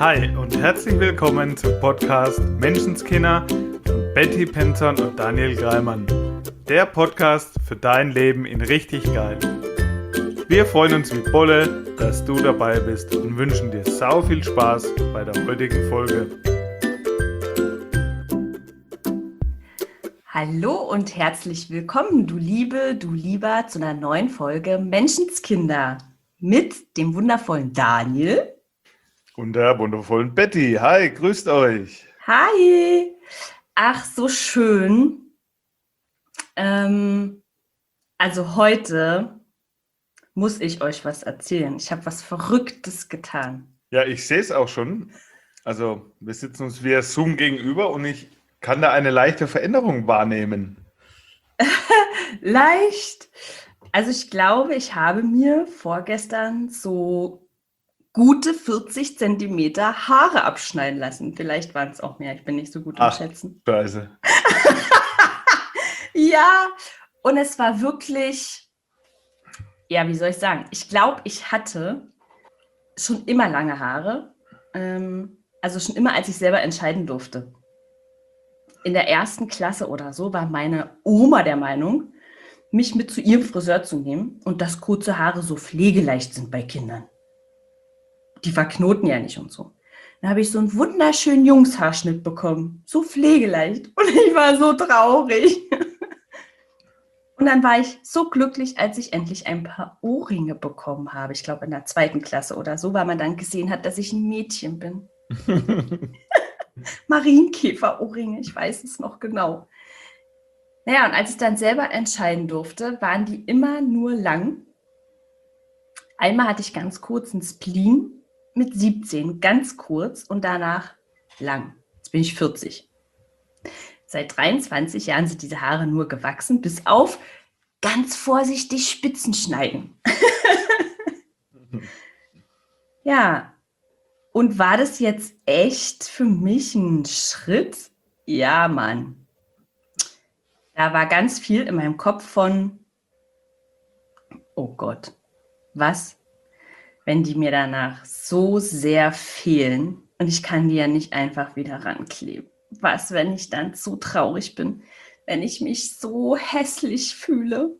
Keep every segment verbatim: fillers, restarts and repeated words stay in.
Hi und herzlich willkommen zum Podcast Menschenskinder von Betty Penton und Daniel Greimann. Der Podcast für dein Leben in richtig geil. Wir freuen uns wie Bolle, dass du dabei bist und wünschen dir sau viel Spaß bei der heutigen Folge. Hallo und herzlich willkommen, du Liebe, du Lieber, zu einer neuen Folge Menschenskinder mit dem wundervollen Daniel. Und der wundervollen Betty. Hi, grüßt euch. Hi! Ach, so schön. Ähm, also heute muss ich euch was erzählen. Ich habe was Verrücktes getan. Ja, ich sehe es auch schon. Also wir sitzen uns via Zoom gegenüber und ich kann da eine leichte Veränderung wahrnehmen. Leicht. Also ich glaube, ich habe mir vorgestern so gute vierzig Zentimeter Haare abschneiden lassen. Vielleicht waren es auch mehr, ich bin nicht so gut im Ach, Schätzen. Scheiße. Ja, und es war wirklich, ja, wie soll ich sagen? Ich glaube, ich hatte schon immer lange Haare. Ähm, also schon immer, als ich selber entscheiden durfte. In der ersten Klasse oder so war meine Oma der Meinung, mich mit zu ihrem Friseur zu nehmen und dass kurze Haare so pflegeleicht sind bei Kindern. Die verknoten ja nicht und so. Dann habe ich so einen wunderschönen Jungshaarschnitt bekommen. So pflegeleicht. Und ich war so traurig. Und dann war ich so glücklich, als ich endlich ein paar Ohrringe bekommen habe. Ich glaube, in der zweiten Klasse oder so, weil man dann gesehen hat, dass ich ein Mädchen bin. Marienkäfer-Ohrringe, ich weiß es noch genau. Naja, und als ich dann selber entscheiden durfte, waren die immer nur lang. Einmal hatte ich ganz kurz einen Spleen mit siebzehn, ganz kurz und danach lang. Jetzt bin ich vierzig. Seit dreiundzwanzig Jahren sind diese Haare nur gewachsen, bis auf ganz vorsichtig Spitzen schneiden. Ja, und war das jetzt echt für mich ein Schritt? Ja, Mann. Da war ganz viel in meinem Kopf von, oh Gott, was, wenn die mir danach so sehr fehlen und ich kann die ja nicht einfach wieder rankleben? Was, wenn ich dann so traurig bin, wenn ich mich so hässlich fühle?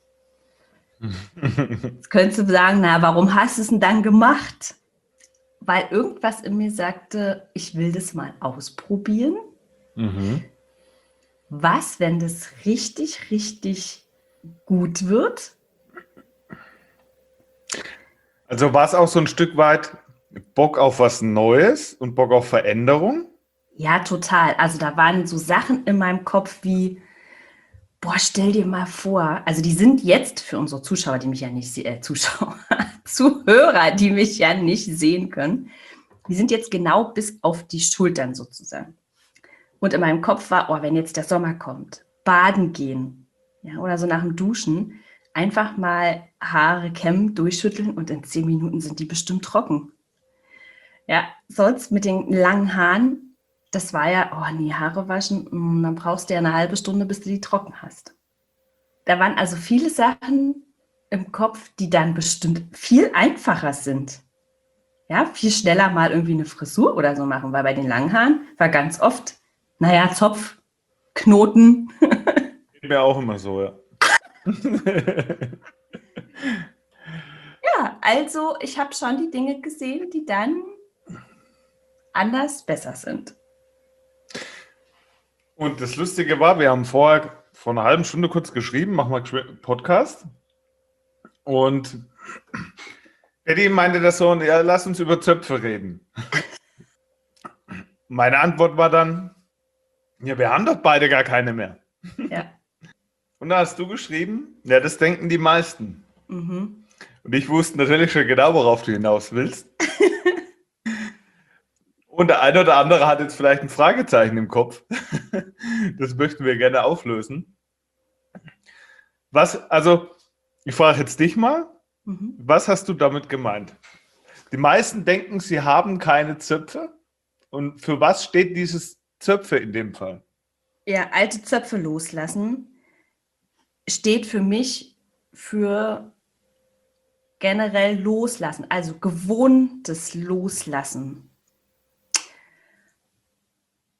Jetzt könntest du sagen, na, warum hast du es denn dann gemacht? Weil irgendwas in mir sagte, ich will das mal ausprobieren. Mhm. Was, wenn das richtig, richtig gut wird? Also war es auch so ein Stück weit Bock auf was Neues und Bock auf Veränderung? Ja, total. Also da waren so Sachen in meinem Kopf wie, boah, stell dir mal vor, also die sind jetzt für unsere Zuschauer, die mich ja nicht sehen, äh, Zuschauer, Zuhörer, die mich ja nicht sehen können, die sind jetzt genau bis auf die Schultern sozusagen. Und in meinem Kopf war, oh, wenn jetzt der Sommer kommt, baden gehen, ja, oder so nach dem Duschen, einfach mal Haare kämmen, durchschütteln und in zehn Minuten sind die bestimmt trocken. Ja, sonst mit den langen Haaren, das war ja, oh nee, Haare waschen, mh, dann brauchst du ja eine halbe Stunde, bis du die trocken hast. Da waren also viele Sachen im Kopf, die dann bestimmt viel einfacher sind. Ja, viel schneller mal irgendwie eine Frisur oder so machen, weil bei den langen Haaren war ganz oft, naja, Zopf, Knoten. Geht mir auch immer so, ja. Ja, also ich habe schon die Dinge gesehen, die dann anders besser sind. Und das Lustige war, wir haben vorher vor einer halben Stunde kurz geschrieben, machen wir einen Podcast. Und Betty meinte das so, ja, lass uns über Zöpfe reden. Meine Antwort war dann, ja, wir haben doch beide gar keine mehr. Ja. Und da hast du geschrieben, ja, das denken die meisten. Mhm. Und ich wusste natürlich schon genau, worauf du hinaus willst. Und der eine oder andere hat jetzt vielleicht ein Fragezeichen im Kopf. Das möchten wir gerne auflösen. Was, also, ich frage jetzt dich mal, Mhm. was hast du damit gemeint? Die meisten denken, sie haben keine Zöpfe. Und für was steht dieses Zöpfe in dem Fall? Ja, alte Zöpfe loslassen steht für mich für generell loslassen, also gewohntes Loslassen.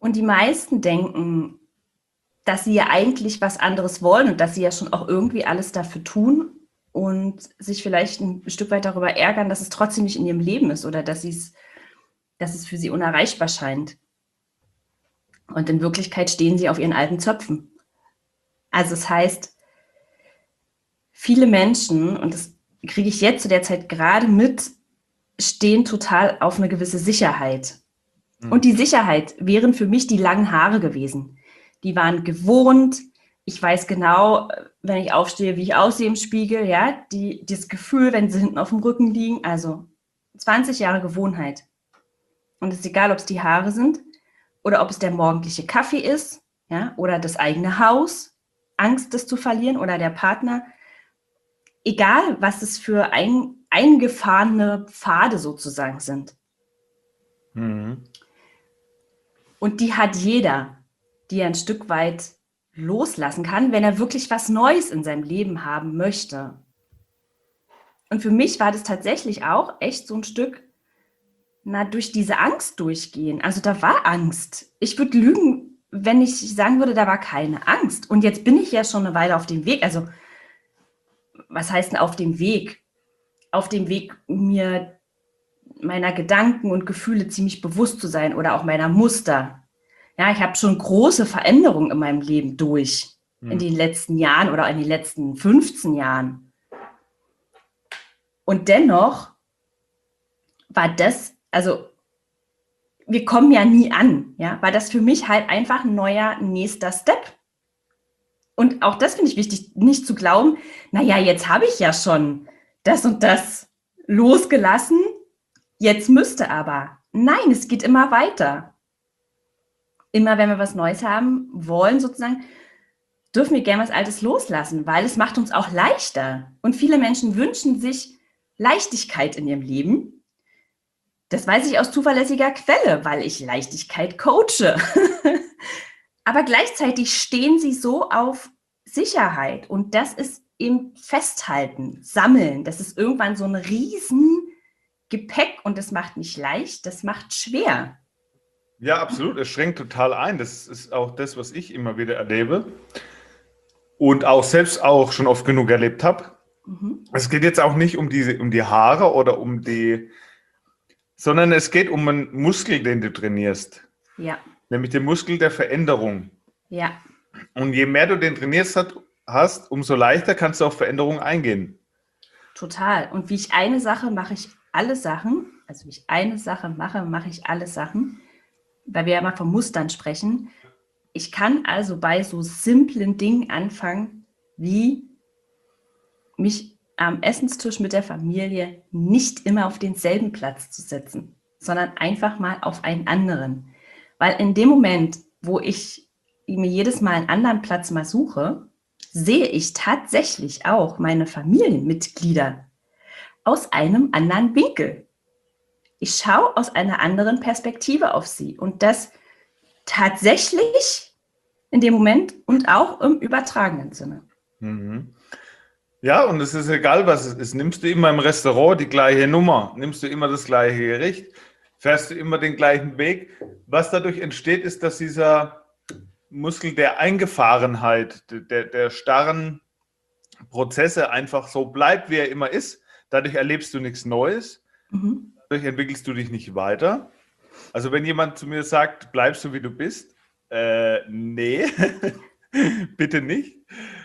Und die meisten denken, dass sie ja eigentlich was anderes wollen und dass sie ja schon auch irgendwie alles dafür tun und sich vielleicht ein Stück weit darüber ärgern, dass es trotzdem nicht in ihrem Leben ist oder dass, sie's, dass es für sie unerreichbar scheint. Und in Wirklichkeit stehen sie auf ihren alten Zöpfen. Also es heißt, viele Menschen, und das kriege ich jetzt zu der Zeit gerade mit, stehen total auf eine gewisse Sicherheit. Mhm. Und die Sicherheit wären für mich die langen Haare gewesen. Die waren gewohnt. Ich weiß genau, wenn ich aufstehe, wie ich aussehe im Spiegel. Ja, die, das Gefühl, wenn sie hinten auf dem Rücken liegen. Also zwanzig Jahre Gewohnheit. Und es ist egal, ob es die Haare sind oder ob es der morgendliche Kaffee ist, ja, oder das eigene Haus, Angst, das zu verlieren, oder der Partner. Egal, was es für ein, eingefahrene Pfade sozusagen sind. Mhm. Und die hat jeder, die er ein Stück weit loslassen kann, wenn er wirklich was Neues in seinem Leben haben möchte. Und für mich war das tatsächlich auch echt so ein Stück, na, durch diese Angst durchgehen. Also da war Angst. Ich würde lügen, wenn ich sagen würde, da war keine Angst. Und jetzt bin ich ja schon eine Weile auf dem Weg. Also was heißt denn auf dem Weg? Auf dem Weg, mir meiner Gedanken und Gefühle ziemlich bewusst zu sein oder auch meiner Muster. Ja, ich habe schon große Veränderungen in meinem Leben durch, hm. in den letzten Jahren oder in den letzten fünfzehn Jahren. Und dennoch war das, also wir kommen ja nie an, ja, war das für mich halt einfach ein neuer nächster Step. Und auch das finde ich wichtig, nicht zu glauben, naja, jetzt habe ich ja schon das und das losgelassen, jetzt müsste aber. Nein, es geht immer weiter. Immer wenn wir was Neues haben wollen, sozusagen, dürfen wir gerne was Altes loslassen, weil es macht uns auch leichter. Und viele Menschen wünschen sich Leichtigkeit in ihrem Leben. Das weiß ich aus zuverlässiger Quelle, weil ich Leichtigkeit coache. Aber gleichzeitig stehen sie so auf Sicherheit. Und das ist eben Festhalten, Sammeln. Das ist irgendwann so ein riesen Gepäck und das macht nicht leicht, das macht schwer. Ja, absolut. Es schränkt total ein. Das ist auch das, was ich immer wieder erlebe und auch selbst auch schon oft genug erlebt habe. Mhm. Es geht jetzt auch nicht um die, um die Haare oder um die, sondern es geht um einen Muskel, den du trainierst. Ja. Nämlich den Muskel der Veränderung. Ja. Und je mehr du den trainierst hast, umso leichter kannst du auf Veränderungen eingehen. Total. Und wie ich eine Sache mache, ich alle Sachen. Also wie ich eine Sache mache, mache ich alle Sachen. Weil wir ja mal von Mustern sprechen. Ich kann also bei so simplen Dingen anfangen, wie mich am Essenstisch mit der Familie nicht immer auf denselben Platz zu setzen, sondern einfach mal auf einen anderen. Weil in dem Moment, wo ich mir jedes Mal einen anderen Platz mal suche, sehe ich tatsächlich auch meine Familienmitglieder aus einem anderen Winkel. Ich schaue aus einer anderen Perspektive auf sie und das tatsächlich in dem Moment und auch im übertragenen Sinne. Mhm. Ja, und es ist egal, was es ist. Nimmst du immer im Restaurant die gleiche Nummer, nimmst du immer das gleiche Gericht, fährst du immer den gleichen Weg. Was dadurch entsteht, ist, dass dieser Muskel der Eingefahrenheit, der, der starren Prozesse einfach so bleibt, wie er immer ist. Dadurch erlebst du nichts Neues. Mhm. Dadurch entwickelst du dich nicht weiter. Also wenn jemand zu mir sagt, bleibst du, wie du bist, äh, nee, bitte nicht.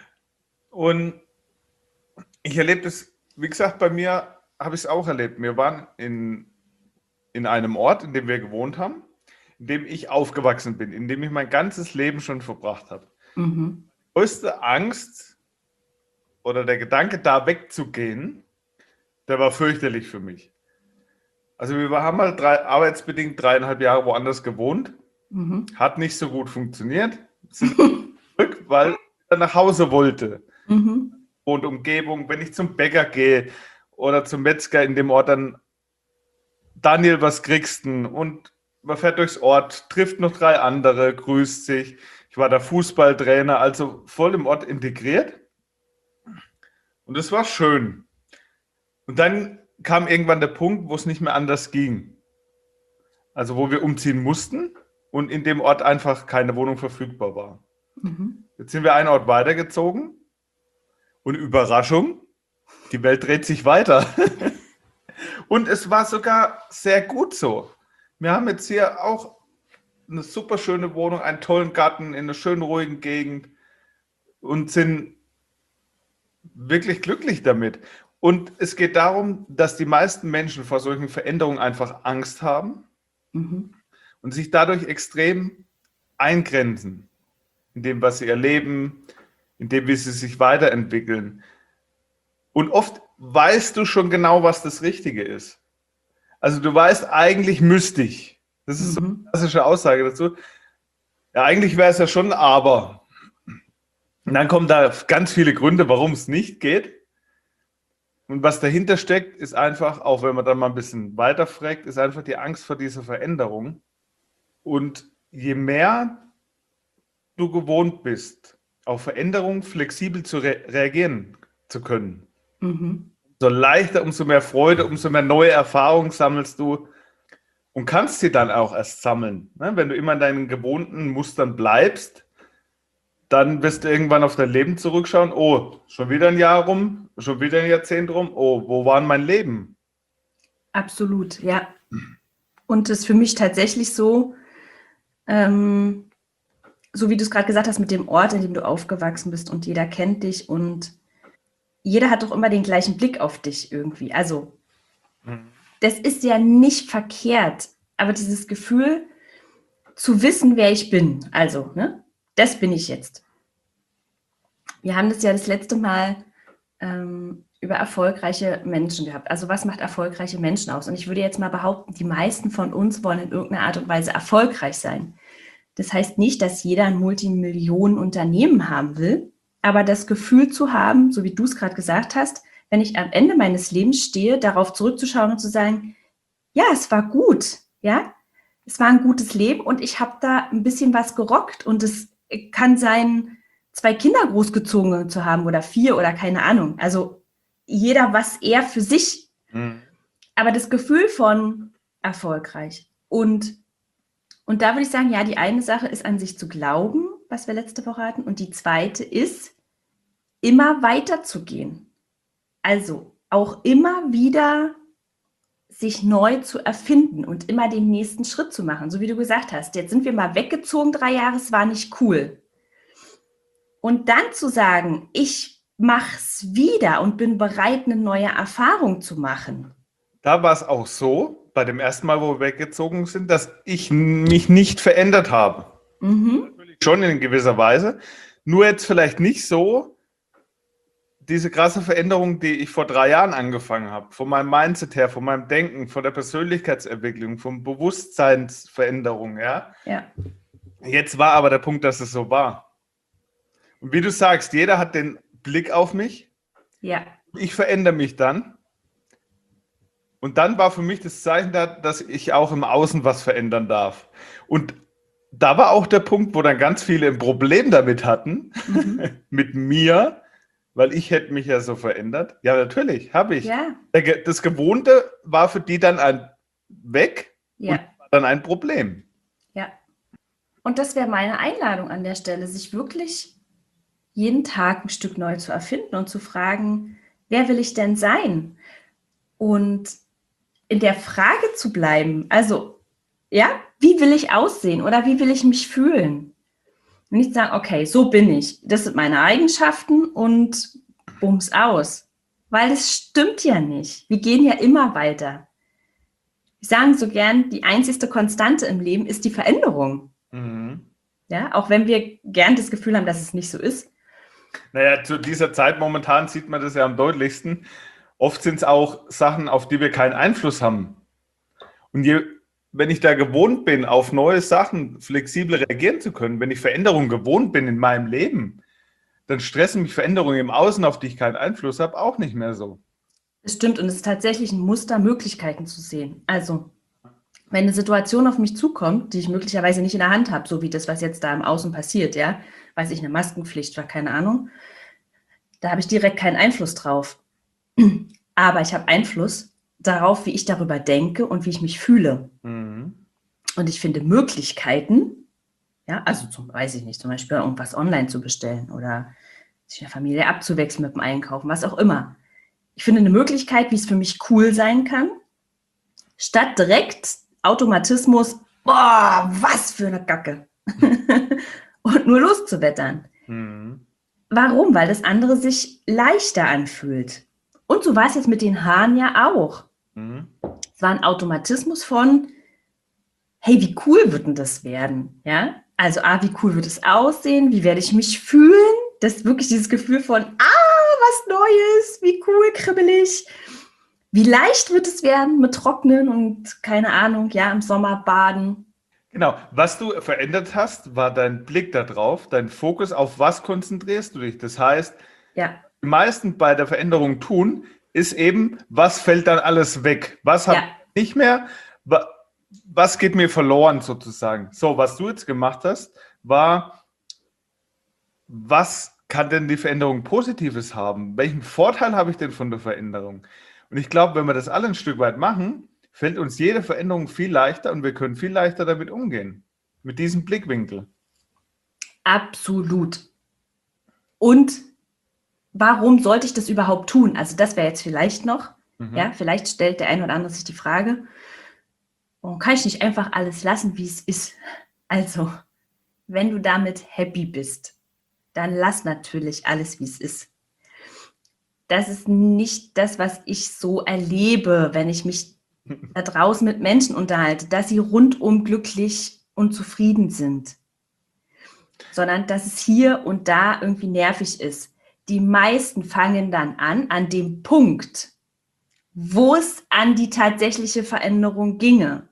Und ich erlebe das, wie gesagt, bei mir habe ich es auch erlebt. Wir waren in, in einem Ort, in dem wir gewohnt haben, in dem ich aufgewachsen bin, in dem ich mein ganzes Leben schon verbracht habe. Mhm. Die größte Angst oder der Gedanke, da wegzugehen, der war fürchterlich für mich. Also wir haben halt drei, arbeitsbedingt dreieinhalb Jahre woanders gewohnt, mhm. hat nicht so gut funktioniert, sind zurück, weil ich nach Hause wollte. Mhm. Und Umgebung, wenn ich zum Bäcker gehe oder zum Metzger in dem Ort, dann Daniel, was kriegst du? Und man fährt durchs Ort, trifft noch drei andere, grüßt sich. Ich war da Fußballtrainer, also voll im Ort integriert. Und es war schön. Und dann kam irgendwann der Punkt, wo es nicht mehr anders ging. Also wo wir umziehen mussten. und in dem Ort einfach keine Wohnung verfügbar war. Mhm. Jetzt sind wir einen Ort weitergezogen und Überraschung, die Welt dreht sich weiter. Und es war sogar sehr gut so. Wir haben jetzt hier auch eine super schöne Wohnung, einen tollen Garten in einer schönen, ruhigen Gegend und sind wirklich glücklich damit. Und es geht darum, dass die meisten Menschen vor solchen Veränderungen einfach Angst haben Mhm. und sich dadurch extrem eingrenzen in dem, was sie erleben, in dem, wie sie sich weiterentwickeln. Und oft weißt du schon genau, was das Richtige ist. Also du weißt, eigentlich müsste ich. Das ist so eine Mhm. klassische Aussage dazu. Ja, eigentlich wäre es ja schon aber. Und dann kommen da ganz viele Gründe, warum es nicht geht. Und was dahinter steckt, ist einfach, auch wenn man dann mal ein bisschen weiter fragt, ist einfach die Angst vor dieser Veränderung. Und je mehr du gewohnt bist, auf Veränderungen flexibel zu re reagieren zu können, Mhm. umso leichter, umso mehr Freude, umso mehr neue Erfahrungen sammelst du und kannst sie dann auch erst sammeln. Ne? Wenn du immer in deinen gewohnten Mustern bleibst, dann wirst du irgendwann auf dein Leben zurückschauen. Oh, schon wieder ein Jahr rum, schon wieder ein Jahrzehnt rum. Oh, wo war mein Leben? Absolut, ja. Und es ist für mich tatsächlich so, ähm, so wie du es gerade gesagt hast, mit dem Ort, in dem du aufgewachsen bist und jeder kennt dich und jeder hat doch immer den gleichen Blick auf dich irgendwie. Also, das ist ja nicht verkehrt, aber dieses Gefühl zu wissen, wer ich bin, also, ne, das bin ich jetzt. Wir haben das ja das letzte Mal ähm, über erfolgreiche Menschen gehabt. Also was macht erfolgreiche Menschen aus? Und ich würde jetzt mal behaupten, die meisten von uns wollen in irgendeiner Art und Weise erfolgreich sein. Das heißt nicht, dass jeder ein Multimillionen-Unternehmen haben will, aber das Gefühl zu haben, so wie du es gerade gesagt hast, wenn ich am Ende meines Lebens stehe, darauf zurückzuschauen und zu sagen, ja, es war gut, ja, es war ein gutes Leben und ich habe da ein bisschen was gerockt und es kann sein, zwei Kinder großgezogen zu haben oder vier oder keine Ahnung. Also jeder was er für sich. Mhm. Aber das Gefühl von erfolgreich. Und, und da würde ich sagen, ja, die eine Sache ist an sich zu glauben, was wir letzte Woche hatten. Und die zweite ist, immer weiterzugehen. Also auch immer wieder sich neu zu erfinden und immer den nächsten Schritt zu machen. So wie du gesagt hast, jetzt sind wir mal weggezogen, drei Jahre, es war nicht cool. Und dann zu sagen, ich mache es wieder und bin bereit, eine neue Erfahrung zu machen. Da war es auch so, bei dem ersten Mal, wo wir weggezogen sind, dass ich mich nicht verändert habe. Mhm. Natürlich schon in gewisser Weise. Nur jetzt vielleicht nicht so diese krasse Veränderung, die ich vor drei Jahren angefangen habe. Von meinem Mindset her, von meinem Denken, von der Persönlichkeitsentwicklung, von Bewusstseinsveränderung. Ja? Ja. Jetzt war aber der Punkt, dass es so war. Und wie du sagst, jeder hat den Blick auf mich. Ja. Ich verändere mich dann. Und dann war für mich das Zeichen da, dass ich auch im Außen was verändern darf. Und da war auch der Punkt, wo dann ganz viele ein Problem damit hatten, Mhm. mit mir, weil ich hätte mich ja so verändert. Ja, natürlich, habe ich. Ja. Das Gewohnte war für die dann ein weg Ja. und war dann ein Problem. Ja. Und das wäre meine Einladung an der Stelle, sich wirklich jeden Tag ein Stück neu zu erfinden und zu fragen, wer will ich denn sein? Und in der Frage zu bleiben, also, ja, wie will ich aussehen oder wie will ich mich fühlen? Und nicht sagen, okay, so bin ich, das sind meine Eigenschaften und bums aus. Weil das stimmt ja nicht. Wir gehen ja immer weiter. Wir sagen so gern, die einzigste Konstante im Leben ist die Veränderung. Mhm. Ja, auch wenn wir gern das Gefühl haben, dass es nicht so ist. Naja, zu dieser Zeit momentan sieht man das ja am deutlichsten. Oft sind es auch Sachen, auf die wir keinen Einfluss haben. Und je, wenn ich da gewohnt bin, auf neue Sachen flexibel reagieren zu können, wenn ich Veränderungen gewohnt bin in meinem Leben, dann stressen mich Veränderungen im Außen, auf die ich keinen Einfluss habe, auch nicht mehr so. Das stimmt und es ist tatsächlich ein Muster, Möglichkeiten zu sehen. Also, wenn eine Situation auf mich zukommt, die ich möglicherweise nicht in der Hand habe, so wie das, was jetzt da im Außen passiert, ja, weiß ich, eine Maskenpflicht war, keine Ahnung, da habe ich direkt keinen Einfluss drauf. Aber ich habe Einfluss darauf, wie ich darüber denke und wie ich mich fühle. Mhm. Und ich finde Möglichkeiten, ja, also zum, weiß ich nicht, zum Beispiel irgendwas online zu bestellen oder sich in der Familie abzuwechseln mit dem Einkaufen, was auch immer. Ich finde eine Möglichkeit, wie es für mich cool sein kann, statt direkt Automatismus, boah, was für eine Kacke. Und nur loszuwettern. Mhm. Warum? Weil das andere sich leichter anfühlt. Und so war es jetzt mit den Haaren ja auch. Mhm. Es war ein Automatismus von, hey, wie cool wird denn das werden? Ja? Also, ah, wie cool wird es aussehen? Wie werde ich mich fühlen? Das ist wirklich dieses Gefühl von, ah, was Neues, wie cool, kribbelig. Wie leicht wird es werden mit Trocknen und, keine Ahnung, ja, im Sommer baden. Genau, was du verändert hast, war dein Blick darauf, dein Fokus, auf was konzentrierst du dich. Das heißt, Ja, die meisten bei der Veränderung tun, ist eben, was fällt dann alles weg? Was habe ja, ich nicht mehr? Wa- Was geht mir verloren sozusagen? So, was du jetzt gemacht hast, war, was kann denn die Veränderung Positives haben? Welchen Vorteil habe ich denn von der Veränderung? Und ich glaube, wenn wir das alle ein Stück weit machen, fällt uns jede Veränderung viel leichter und wir können viel leichter damit umgehen. Mit diesem Blickwinkel. absolut. Und warum sollte ich das überhaupt tun? Also das wäre jetzt vielleicht noch, Mhm. ja, vielleicht stellt der ein oder andere sich die Frage, warum kann ich nicht einfach alles lassen, wie es ist? Also, wenn du damit happy bist, dann lass natürlich alles, wie es ist. Das ist nicht das, was ich so erlebe, wenn ich mich da draußen mit Menschen unterhalte, dass sie rundum glücklich und zufrieden sind, sondern dass es hier und da irgendwie nervig ist. Die meisten fangen dann an, an dem Punkt, wo es an die tatsächliche Veränderung ginge,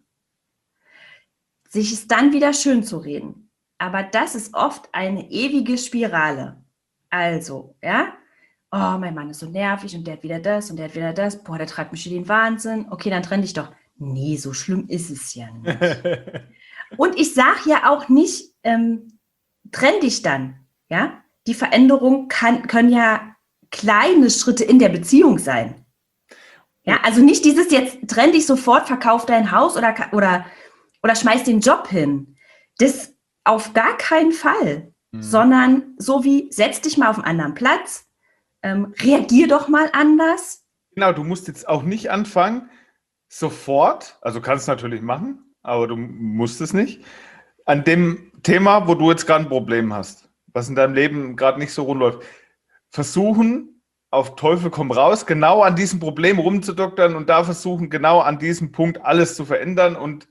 sich es dann wieder schön zu reden. Aber das ist oft eine ewige Spirale. Also, ja, oh, mein Mann ist so nervig und der hat wieder das und der hat wieder das. Boah, der treibt mich in den Wahnsinn. Okay, dann trenn dich doch. Nee, so schlimm ist es ja nicht. Und ich sage ja auch nicht, ähm, trenn dich dann. Ja, die Veränderung kann, können ja kleine Schritte in der Beziehung sein. Ja, also nicht dieses jetzt trenn dich sofort, verkauf dein Haus oder, oder, oder schmeiß den Job hin. Das auf gar keinen Fall. Mhm. Sondern so wie setz dich mal auf einen anderen Platz, ähm, reagier doch mal anders. Genau, du musst jetzt auch nicht anfangen, sofort, also kannst du natürlich machen, aber du musst es nicht, an dem Thema, wo du jetzt gerade ein Problem hast, was in deinem Leben gerade nicht so rund läuft, versuchen, auf Teufel komm raus, genau an diesem Problem rumzudoktern und da versuchen, genau an diesem Punkt alles zu verändern. Und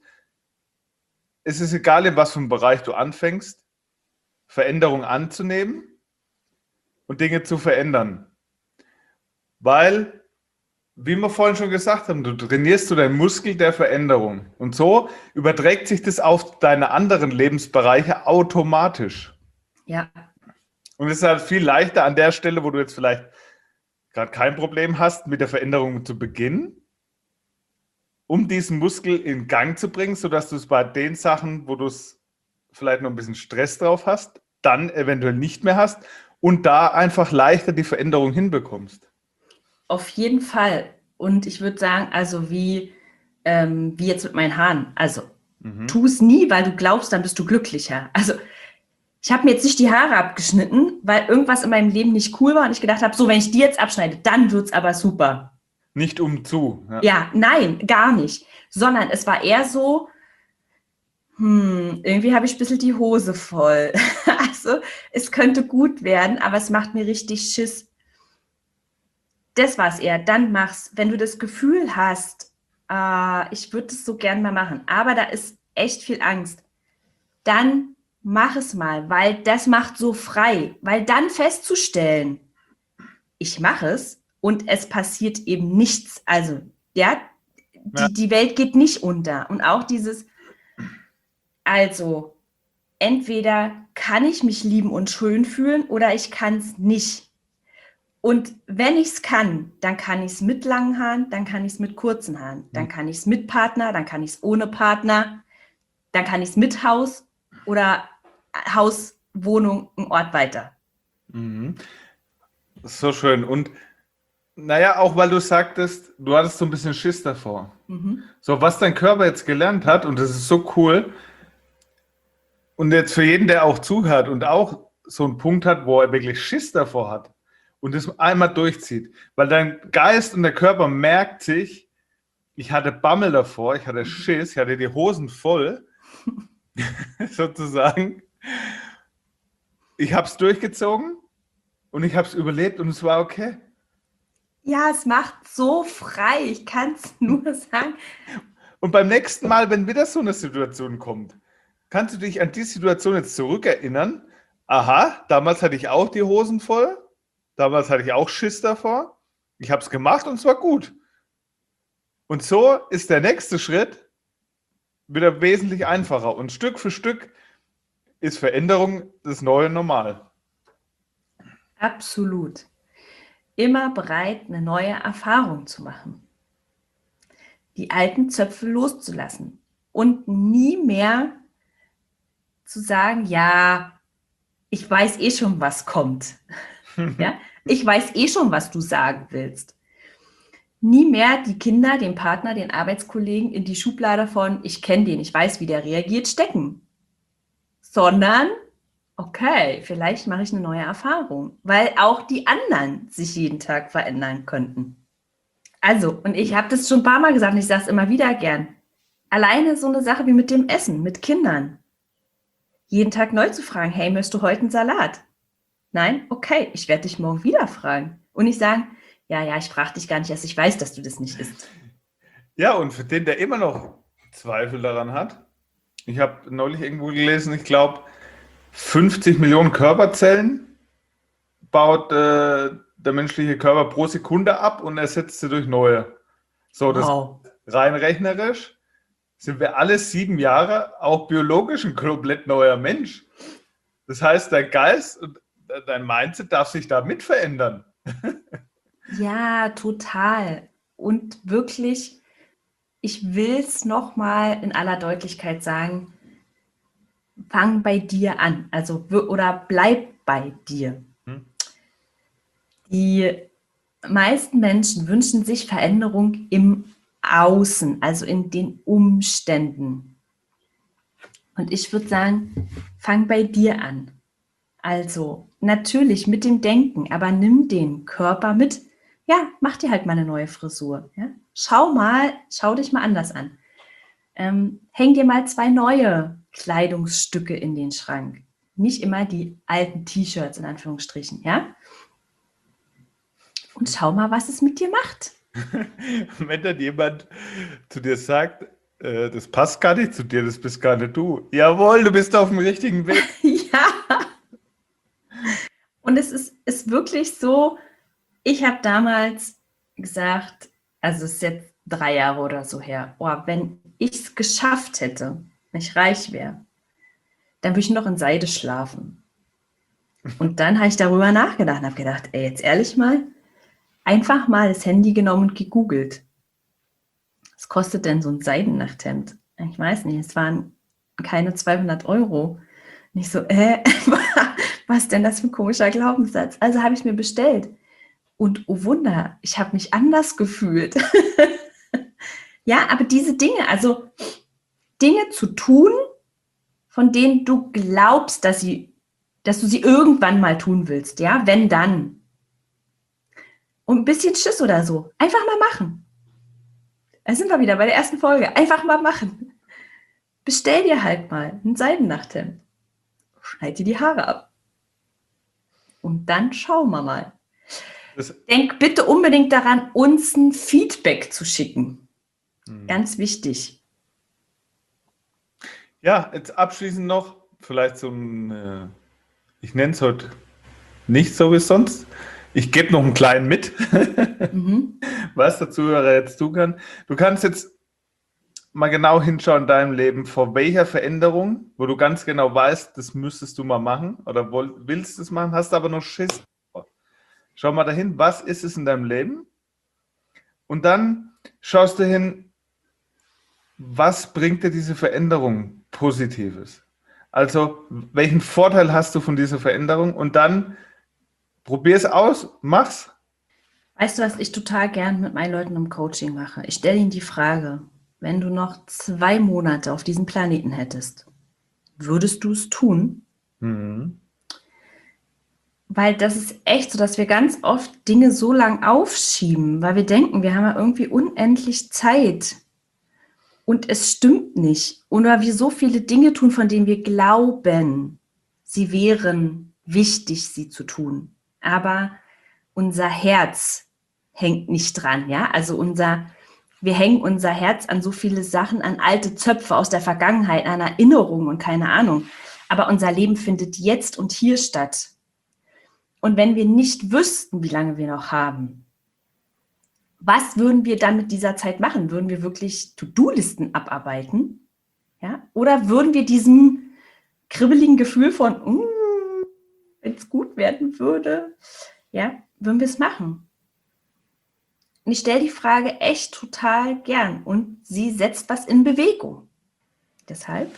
es ist egal, in was für einem Bereich du anfängst, Veränderung anzunehmen und Dinge zu verändern. Weil, wie wir vorhin schon gesagt haben, du trainierst du deinen Muskel der Veränderung. Und so überträgt sich das auf deine anderen Lebensbereiche automatisch. Ja. Und es ist halt viel leichter an der Stelle, wo du jetzt vielleicht gerade kein Problem hast, mit der Veränderung zu beginnen, um diesen Muskel in Gang zu bringen, sodass du es bei den Sachen, wo du es vielleicht noch ein bisschen Stress drauf hast, dann eventuell nicht mehr hast und da einfach leichter die Veränderung hinbekommst. Auf jeden Fall. Und ich würde sagen, also wie, ähm, wie jetzt mit meinen Haaren. Also mhm. tu es nie, weil du glaubst, dann bist du glücklicher. Also ich habe mir jetzt nicht die Haare abgeschnitten, weil irgendwas in meinem Leben nicht cool war und ich gedacht habe, so, wenn ich die jetzt abschneide, dann wird es aber super. Nicht um zu. Ja. ja, nein, gar nicht. Sondern es war eher so, hm, irgendwie habe ich ein bisschen die Hose voll. Also es könnte gut werden, aber es macht mir richtig Schiss. Das war es eher. Dann mach's. Wenn du das Gefühl hast, äh, ich würde es so gern mal machen, aber da ist echt viel Angst, dann mach es mal, weil das macht so frei. Weil dann festzustellen, ich mache es und es passiert eben nichts. Also, ja, die, ja. die Welt geht nicht unter. Und auch dieses, also, entweder kann ich mich lieben und schön fühlen oder ich kann es nicht. Und wenn ich es kann, dann kann ich es mit langen Haaren, dann kann ich es mit kurzen Haaren, dann kann ich es mit Partner, dann kann ich es ohne Partner, dann kann ich es mit Haus oder Haus, Wohnung, ein Ort weiter. Mhm. So schön. Und Naja, auch weil du sagtest, du hattest so ein bisschen Schiss davor. Mhm. So, was dein Körper jetzt gelernt hat, und das ist so cool, und jetzt für jeden, der auch zuhört und auch so einen Punkt hat, wo er wirklich Schiss davor hat und das einmal durchzieht, weil dein Geist und der Körper merkt sich, ich hatte Bammel davor, ich hatte Schiss, ich hatte die Hosen voll, sozusagen. Ich habe es durchgezogen und ich habe es überlebt und es war okay. Ja, es macht so frei. Ich kann es nur sagen. Und beim nächsten Mal, wenn wieder so eine Situation kommt, kannst du dich an die Situation jetzt zurückerinnern. Aha, damals hatte ich auch die Hosen voll. Damals hatte ich auch Schiss davor. Ich habe es gemacht und es war gut. Und so ist der nächste Schritt wieder wesentlich einfacher. Und Stück für Stück ist Veränderung das neue Normal. Absolut. Immer bereit, eine neue Erfahrung zu machen. Die alten Zöpfe loszulassen und nie mehr zu sagen, ja, ich weiß eh schon, was kommt. Ja? Ich weiß eh schon, was du sagen willst. Nie mehr die Kinder, den Partner, den Arbeitskollegen in die Schublade von, ich kenne den, ich weiß, wie der reagiert, stecken. Sondern, okay, vielleicht mache ich eine neue Erfahrung, weil auch die anderen sich jeden Tag verändern könnten. Also, und ich habe das schon ein paar Mal gesagt und ich sage es immer wieder gern. Alleine so eine Sache wie mit dem Essen, mit Kindern. Jeden Tag neu zu fragen, hey, möchtest du heute einen Salat? Nein? Okay, ich werde dich morgen wieder fragen. Und nicht sagen, ja, ja, ich frage dich gar nicht erst, ich weiß, dass du das nicht isst. Ja, und für den, der immer noch Zweifel daran hat, ich habe neulich irgendwo gelesen, ich glaube, fünfzig Millionen Körperzellen baut äh, der menschliche Körper pro Sekunde ab und ersetzt sie durch neue. So, das Wow. rein rechnerisch sind wir alle sieben Jahre auch biologisch ein komplett neuer Mensch. Das heißt, dein Geist und dein Mindset darf sich da mit verändern. Ja, total. Und wirklich, ich will es nochmal in aller Deutlichkeit sagen, fang bei dir an, also oder bleib bei dir. Hm. Die meisten Menschen wünschen sich Veränderung im Außen, also in den Umständen. Und ich würde sagen, fang bei dir an. Also natürlich mit dem Denken, aber nimm den Körper mit. Ja, mach dir halt mal eine neue Frisur. Ja? Schau mal, schau dich mal anders an. Ähm, häng dir mal zwei neue Kleidungsstücke in den Schrank. Nicht immer die alten T-Shirts in Anführungsstrichen, ja? Und schau mal, was es mit dir macht. Wenn dann jemand zu dir sagt, äh, das passt gar nicht zu dir, das bist gar nicht du. Jawohl, du bist auf dem richtigen Weg. Ja. Und es ist, ist wirklich so, ich habe damals gesagt, also es ist jetzt drei Jahre oder so her, oh, wenn ich es geschafft hätte, wenn ich reich wäre, dann würde ich noch in Seide schlafen. Und dann habe ich darüber nachgedacht und habe gedacht, ey, jetzt ehrlich mal, einfach mal das Handy genommen und gegoogelt. Was kostet denn so ein Seidennachthemd? Ich weiß nicht, es waren keine zweihundert Euro. Und ich so, äh, was denn das für ein komischer Glaubenssatz? Also habe ich mir bestellt. Und oh Wunder, ich habe mich anders gefühlt. Ja, aber diese Dinge, also Dinge zu tun, von denen du glaubst, dass sie, dass du sie irgendwann mal tun willst, ja, wenn dann. Und ein bisschen Schiss oder so. Einfach mal machen. Da sind wir wieder bei der ersten Folge. Einfach mal machen. Bestell dir halt mal ein Seidennachthemd. Schneid dir die Haare ab. Und dann schauen wir mal. Das Denk bitte unbedingt daran, uns ein Feedback zu schicken. Mhm. Ganz wichtig. Ja, jetzt abschließend noch vielleicht so ein, äh, ich nenne es heute nicht so wie sonst. Ich gebe noch einen kleinen mit, mhm. was der Zuhörer jetzt tun kann. Du kannst jetzt mal genau hinschauen in deinem Leben, vor welcher Veränderung, wo du ganz genau weißt, das müsstest du mal machen oder willst es machen, hast aber noch Schiss. Schau mal dahin, was ist es in deinem Leben? Und dann schaust du hin, was bringt dir diese Veränderung Positives? Also, welchen Vorteil hast du von dieser Veränderung? Und dann probier es aus, mach's. Weißt du, was ich total gern mit meinen Leuten im Coaching mache? Ich stelle ihnen die Frage, wenn du noch zwei Monate auf diesem Planeten hättest, würdest du es tun? Mhm. Weil das ist echt so, dass wir ganz oft Dinge so lang aufschieben, weil wir denken, wir haben ja irgendwie unendlich Zeit. Und es stimmt nicht. Und weil wir so viele Dinge tun, von denen wir glauben, sie wären wichtig, sie zu tun. Aber unser Herz hängt nicht dran, ja? Also unser, wir hängen unser Herz an so viele Sachen, an alte Zöpfe aus der Vergangenheit, an Erinnerungen und keine Ahnung. Aber unser Leben findet jetzt und hier statt. Und wenn wir nicht wüssten, wie lange wir noch haben, was würden wir dann mit dieser Zeit machen? Würden wir wirklich To-Do-Listen abarbeiten? Ja? Oder würden wir diesem kribbeligen Gefühl von, mm, wenn es gut werden würde, ja, würden wir es machen? Und ich stelle die Frage echt total gern und sie setzt was in Bewegung. Deshalb,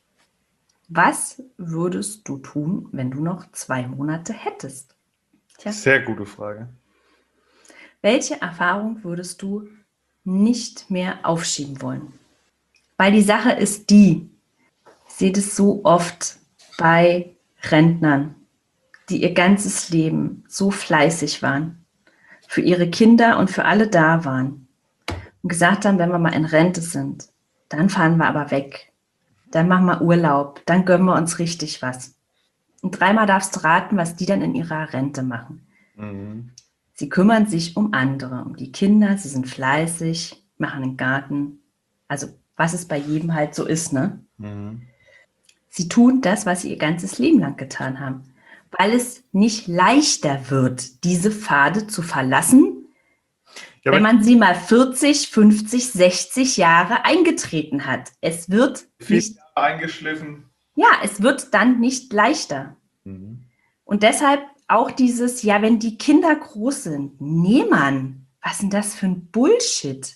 was würdest du tun, wenn du noch zwei Monate hättest? Tja. Sehr gute Frage. Welche Erfahrung würdest du nicht mehr aufschieben wollen? Weil die Sache ist die, ich sehe das so oft bei Rentnern, die ihr ganzes Leben so fleißig waren, für ihre Kinder und für alle da waren und gesagt haben, wenn wir mal in Rente sind, dann fahren wir aber weg, dann machen wir Urlaub, dann gönnen wir uns richtig was. Und dreimal darfst du raten, was die dann in ihrer Rente machen. Mhm. Sie kümmern sich um andere, um die Kinder, sie sind fleißig, machen einen Garten. Also was es bei jedem halt so ist, ne? Mhm. Sie tun das, was sie ihr ganzes Leben lang getan haben, weil es nicht leichter wird, diese Pfade zu verlassen, Ja, wenn man sie mal vierzig, fünfzig, sechzig Jahre eingetreten hat. Es wird viel nicht, eingeschliffen. ja, es wird dann nicht leichter. Mhm. Und deshalb auch dieses, ja, wenn die Kinder groß sind, nee, Mann, was ist denn das für ein Bullshit?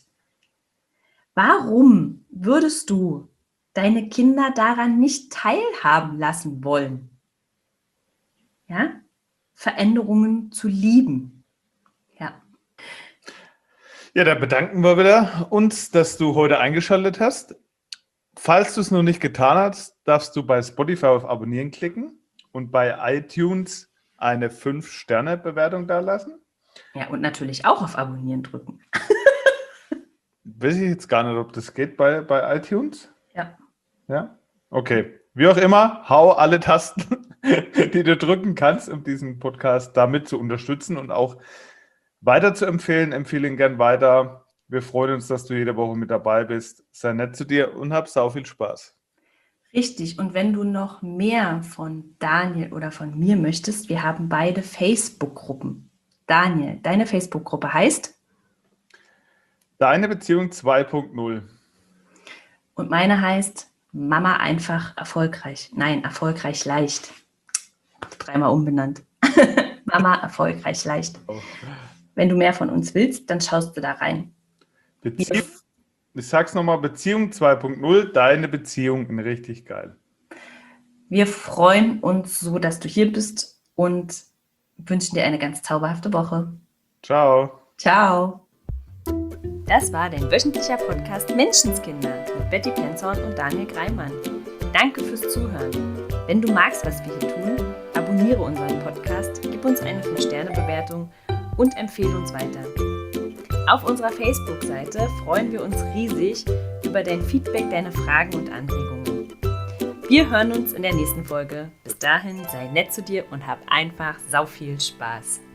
Warum würdest du deine Kinder daran nicht teilhaben lassen wollen? Ja, Veränderungen zu lieben. Ja. Ja, dann bedanken wir wieder uns, dass du heute eingeschaltet hast. Falls du es noch nicht getan hast, darfst du bei Spotify auf Abonnieren klicken und bei iTunes eine fünf Sterne Bewertung da lassen. Ja, und natürlich auch auf Abonnieren drücken. Weiß ich jetzt gar nicht, ob das geht bei, bei iTunes. Ja. Ja? Okay. Wie auch immer, hau alle Tasten, die du drücken kannst, um diesen Podcast damit zu unterstützen und auch weiter zu empfehlen. Empfehle ihn gern weiter. Wir freuen uns, dass du jede Woche mit dabei bist. Sei nett zu dir und hab sau viel Spaß. Richtig. Und wenn du noch mehr von Daniel oder von mir möchtest, wir haben beide Facebook-Gruppen. Daniel, deine Facebook-Gruppe heißt? Deine Beziehung zwei Punkt null. Und meine heißt Mama einfach erfolgreich. Nein, erfolgreich leicht. Dreimal umbenannt. Mama erfolgreich leicht. Oh. Wenn du mehr von uns willst, dann schaust du da rein. Beziehung, ich sag's nochmal, Beziehung zwei Punkt null, deine Beziehung in richtig geil. Wir freuen uns so, dass du hier bist und wünschen dir eine ganz zauberhafte Woche. Ciao. Ciao. Das war dein wöchentlicher Podcast Menschenskinder mit Betty Penzorn und Daniel Greimann. Danke fürs Zuhören. Wenn du magst, was wir hier tun, abonniere unseren Podcast, gib uns eine fünf Sterne Bewertung und empfehle uns weiter. Auf unserer Facebook-Seite freuen wir uns riesig über dein Feedback, deine Fragen und Anregungen. Wir hören uns in der nächsten Folge. Bis dahin, sei nett zu dir und hab einfach sau viel Spaß.